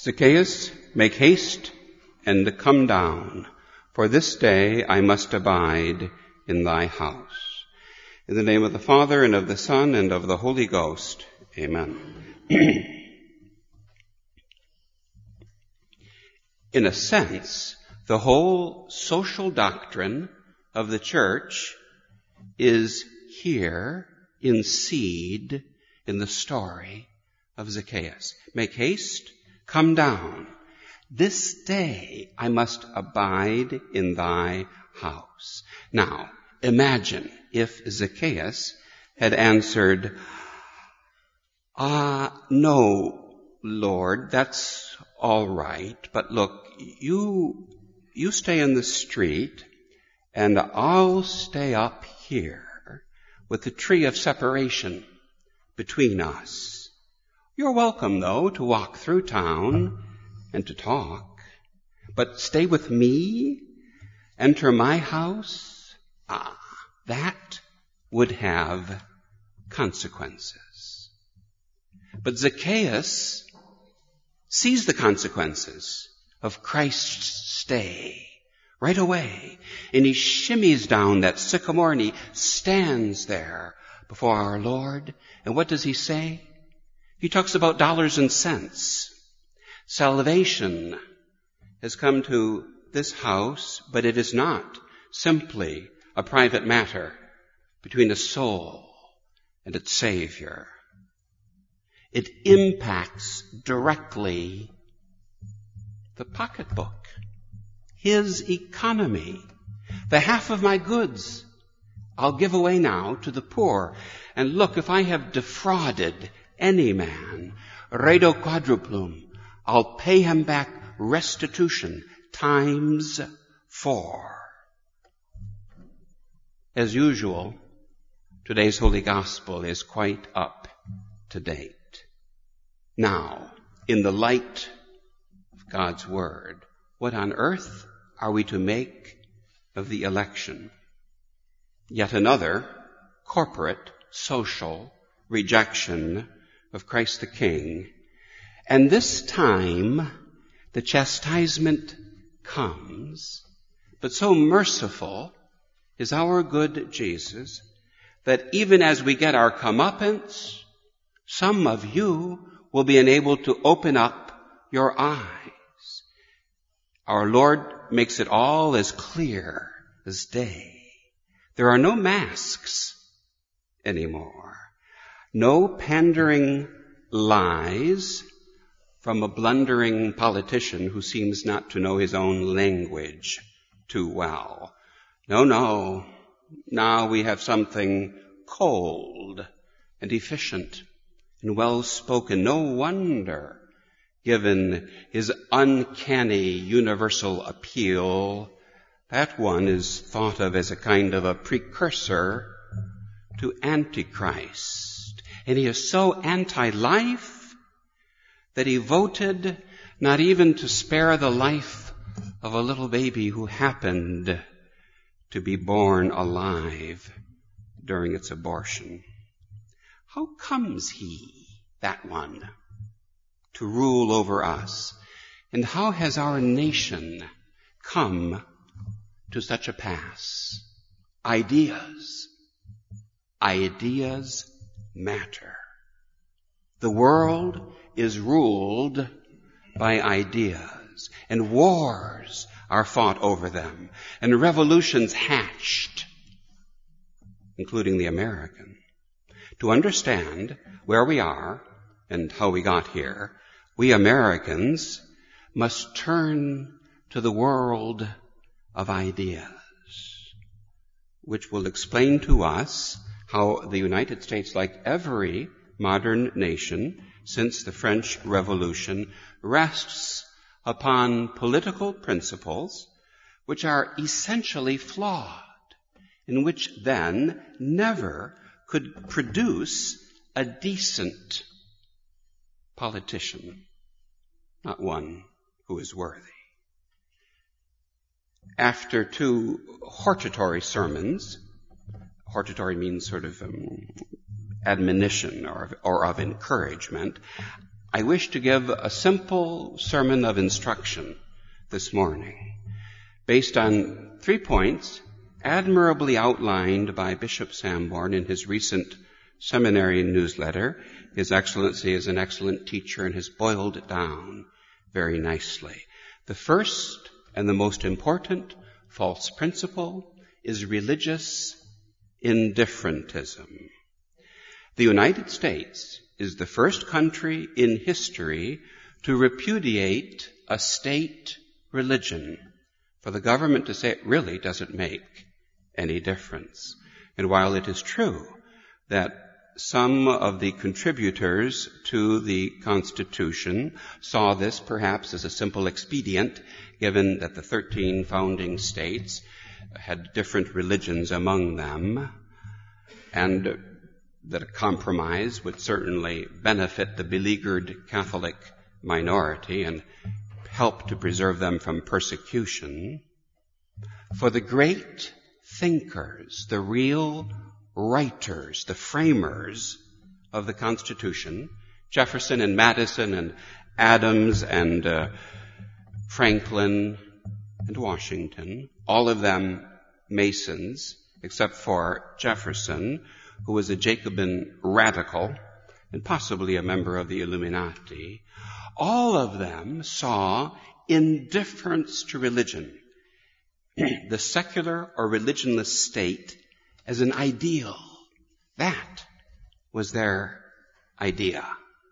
Zacchaeus, make haste and come down, for this day I must abide in thy house. In the name of the Father, and of the Son, and of the Holy Ghost. Amen. In a sense, the whole social doctrine of the church is here in seed in the story of Zacchaeus. Make haste, come down. This day I must abide in thy house. Now, imagine if Zacchaeus had answered, no, Lord, that's all right, but look, you stay in the street, and I'll stay up here with the tree of separation between us. You're welcome, though, to walk through town and to talk, but stay with me, enter my house. That would have consequences. But Zacchaeus sees the consequences of Christ's stay right away, and he shimmies down that sycamore and he stands there before our Lord. And what does he say? He talks about dollars and cents. Salvation has come to this house, but it is not simply a private matter between a soul and its Savior. It impacts directly the pocketbook, his economy. The half of my goods I'll give away now to the poor. And look, if I have defrauded any man, redo quadruplum, I'll pay him back restitution times 4. As usual, today's Holy Gospel is quite up to date. Now, in the light of God's Word, what on earth are we to make of the election? Yet another corporate, social rejection of Christ the King. And this time, the chastisement comes, but so merciful is our good Jesus that even as we get our comeuppance, some of you will be enabled to open up your eyes. Our Lord makes it all as clear as day. There are no masks anymore. No pandering lies from a blundering politician who seems not to know his own language too well. No. Now we have something cold and efficient and well-spoken. No wonder, given his uncanny universal appeal, that one is thought of as a kind of a precursor to Antichrist. And he is so anti-life that he voted not even to spare the life of a little baby who happened to be born alive during its abortion. How comes he, that one, to rule over us? And how has our nation come to such a pass? Ideas matter. The world is ruled by ideas, and wars are fought over them, and revolutions hatched, including the American. To understand where we are and how we got here, we Americans must turn to the world of ideas, which will explain to us how the United States, like every modern nation since the French Revolution, rests upon political principles which are essentially flawed, and which then never could produce a decent politician, not one who is worthy. After 2 hortatory sermons, hortatory means sort of admonition or of encouragement, I wish to give a simple sermon of instruction this morning based on 3 points admirably outlined by Bishop Sanborn in his recent seminary newsletter. His Excellency is an excellent teacher and has boiled it down very nicely. The first and the most important false principle is religious indifferentism. The United States is the first country in history to repudiate a state religion, for the government to say it really doesn't make any difference. And while it is true that some of the contributors to the Constitution saw this perhaps as a simple expedient, given that the 13 founding states had different religions among them, and that a compromise would certainly benefit the beleaguered Catholic minority and help to preserve them from persecution. For the great thinkers, the real writers, the framers of the Constitution, Jefferson and Madison and Adams and Franklin and Washington, all of them Masons, except for Jefferson, who was a Jacobin radical and possibly a member of the Illuminati. All of them saw indifference to religion, the secular or religionless state, as an ideal. That was their idea.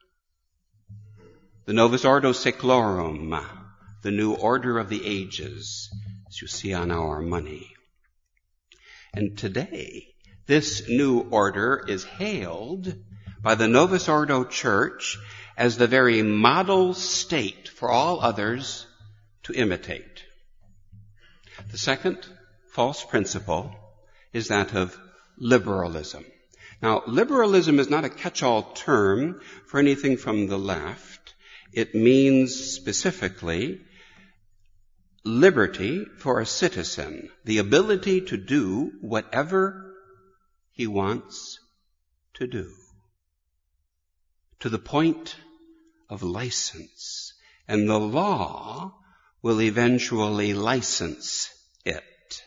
The Novus Ordo Seclorum, the new order of the ages, as you see on our money. And today, this new order is hailed by the Novus Ordo Church as the very model state for all others to imitate. The second false principle is that of liberalism. Now, liberalism is not a catch-all term for anything from the left. It means specifically liberty for a citizen, the ability to do whatever he wants to do, to the point of license. And the law will eventually license it.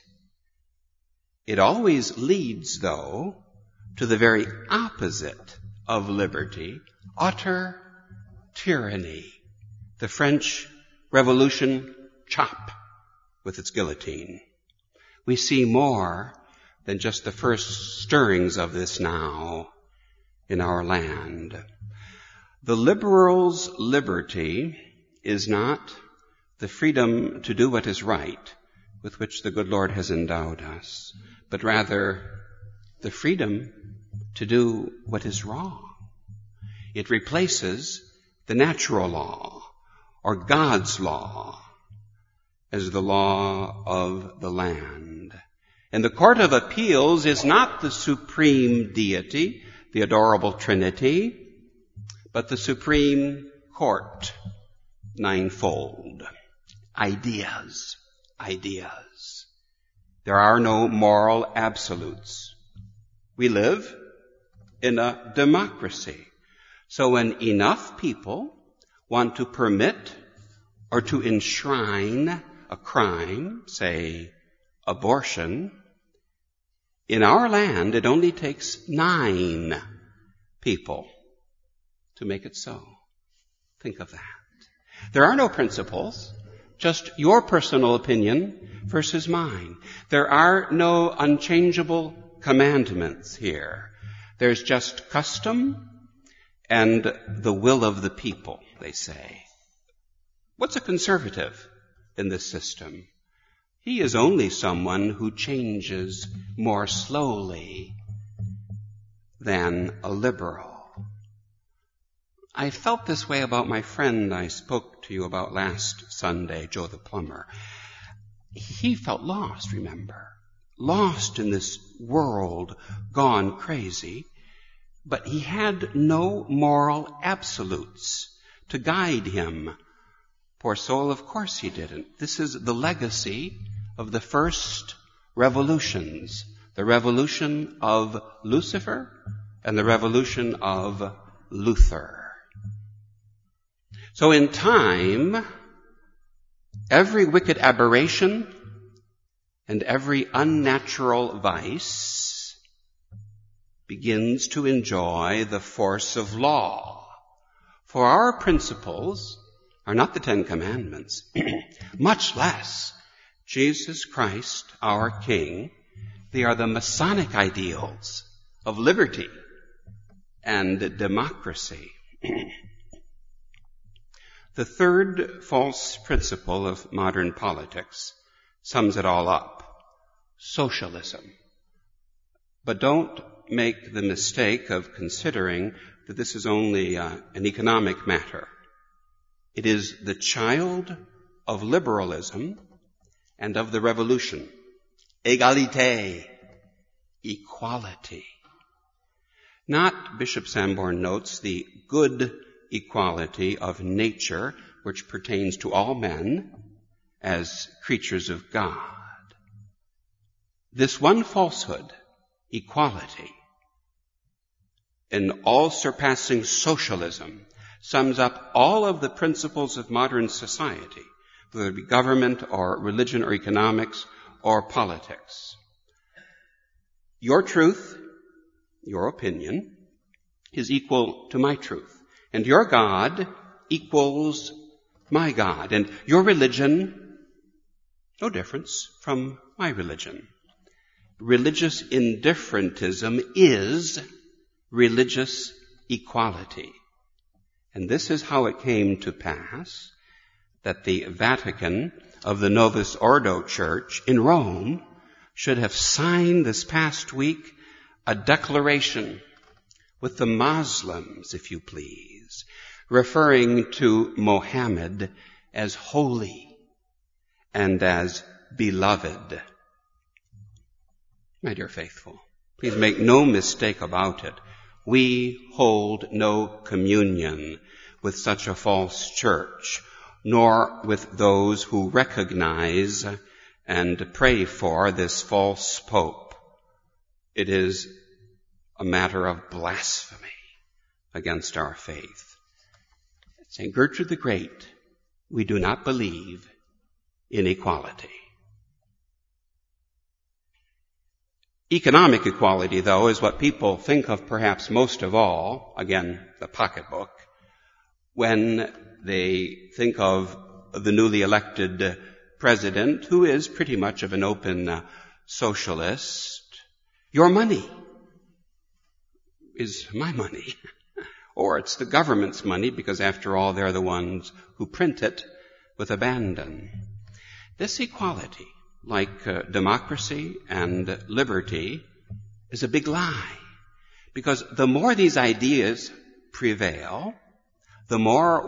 It always leads, though, to the very opposite of liberty, utter tyranny. The French Revolution, chop with its guillotine. We see more than just the first stirrings of this now in our land. The liberals' liberty is not the freedom to do what is right, with which the good Lord has endowed us, but rather the freedom to do what is wrong. It replaces the natural law or God's law as the law of the land. And the Court of Appeals is not the supreme deity, the adorable Trinity, but the Supreme Court, ninefold. Ideas. There are no moral absolutes. We live in a democracy. So when enough people want to permit or to enshrine a crime, say abortion, in our land it only takes 9 people to make it so. Think of that. There are no principles, just your personal opinion versus mine. There are no unchangeable commandments here. There's just custom and the will of the people, they say. What's a conservative in this system? He is only someone who changes more slowly than a liberal. I felt this way about my friend I spoke to you about last Sunday, Joe the plumber. He felt lost, remember? Lost in this world gone crazy, but he had no moral absolutes to guide him. Poor soul, of course he didn't. This is the legacy of the first revolutions, the revolution of Lucifer and the revolution of Luther. So in time, every wicked aberration and every unnatural vice begins to enjoy the force of law. For our principles are not the Ten Commandments, much less Jesus Christ, our King. They are the Masonic ideals of liberty and democracy. The third false principle of modern politics sums it all up: socialism. But don't make the mistake of considering that this is only an economic matter. It is the child of liberalism and of the revolution. Égalité, equality. Not, Bishop Sanborn notes, the good equality of nature which pertains to all men as creatures of God. This one falsehood, equality, in all-surpassing socialism, sums up all of the principles of modern society, whether it be government or religion or economics or politics. Your truth, your opinion, is equal to my truth. And your God equals my God. And your religion, no difference from my religion. Religious indifferentism is religious equality. And this is how it came to pass that the Vatican of the Novus Ordo Church in Rome should have signed this past week a declaration with the Muslims, if you please, referring to Mohammed as holy and as beloved. My dear faithful, please make no mistake about it. We hold no communion with such a false church, nor with those who recognize and pray for this false pope. It is a matter of blasphemy against our faith. St. Gertrude the Great, we do not believe in equality. Economic equality, though, is what people think of perhaps most of all, again, the pocketbook, when they think of the newly elected president, who is pretty much of an open socialist. Your money is my money. Or it's the government's money, because after all, they're the ones who print it with abandon. This equality, like democracy and liberty, is a big lie. Because the more these ideas prevail, the more,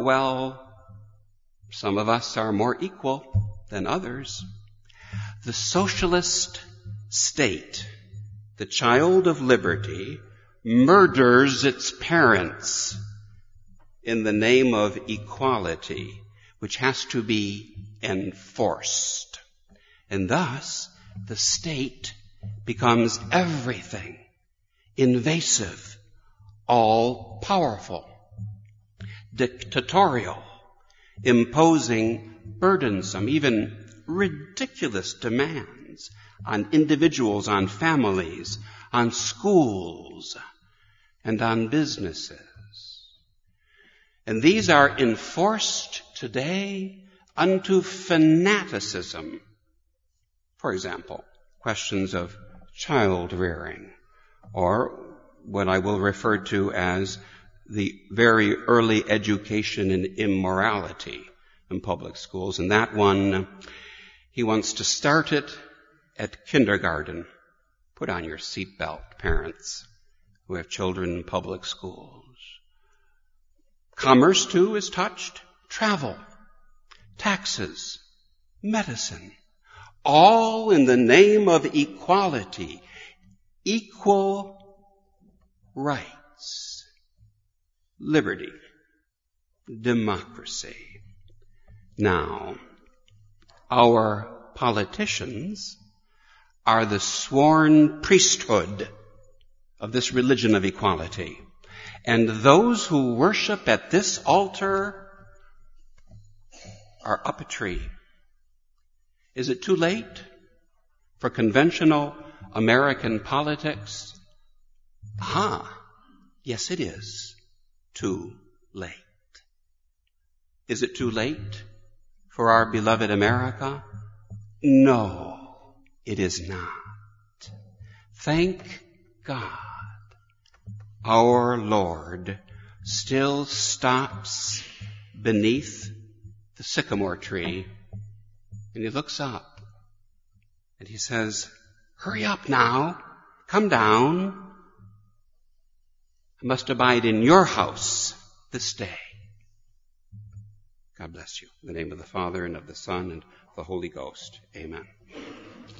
some of us are more equal than others. The socialist state, the child of liberty, murders its parents in the name of equality, which has to be enforced. And thus, the state becomes everything, invasive, all-powerful, dictatorial, imposing burdensome, even ridiculous demands on individuals, on families, on schools, and on businesses. And these are enforced today unto fanaticism. For example, questions of child rearing, or what I will refer to as the very early education in immorality in public schools. And that one, he wants to start it at kindergarten. Put on your seatbelt, parents who have children in public schools. Commerce, too, is touched. Travel, taxes, medicine, all in the name of equality, equal rights, liberty, democracy. Now, our politicians are the sworn priesthood of this religion of equality. And those who worship at this altar are up a tree. Is it too late for conventional American politics? Yes, it is too late. Is it too late for our beloved America? No, it is not. Thank God, our Lord still stops beneath the sycamore tree, and he looks up and he says, hurry up now, come down. I must abide in your house this day. God bless you. In the name of the Father, and of the Son, and of the Holy Ghost. Amen.